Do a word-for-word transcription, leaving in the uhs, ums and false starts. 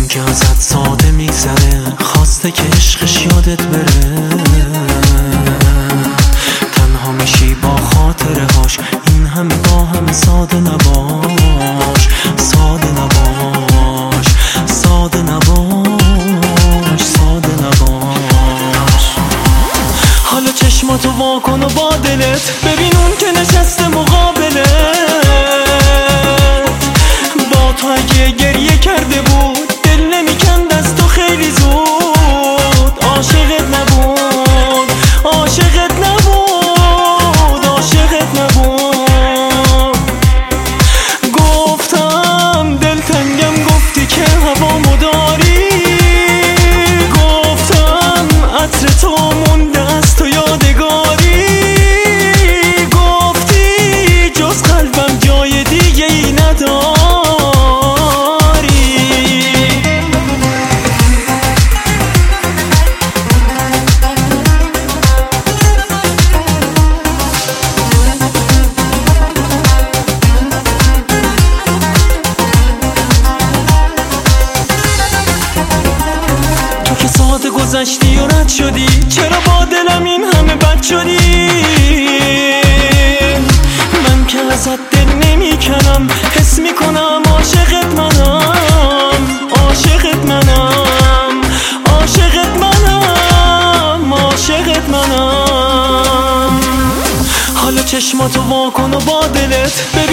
که ازت ساده میگذره، خواسته که عشقش یادت بره. تنها میشی با خاطره هاش، این همه با همه ساده نباش، ساده نباش، ساده نباش، ساده نباش. حالا چشماتو واکن و با دلت ببین اون که نشسته مقابلت. با تو اگه گریه کرده بود دل نمیکند از تو خیلی زود. عاشقت نبود، عاشقت نبود، عاشقت نبود. گفتم دلتنگم، گفتی که هوامو داری. گفتم عطر تو مونده از تو یادگاری. گفتی جز قلبم جای دیگه ای نداری. ساعت گذشتی و رد شدی، چرا با دلم این همه بد شدی؟ من که ازت دل نمی کنم، حس می کنم عاشقت منم، عاشقت منم، عاشقت منم، عاشقت منم. حالا چشماتو واکن و با دلت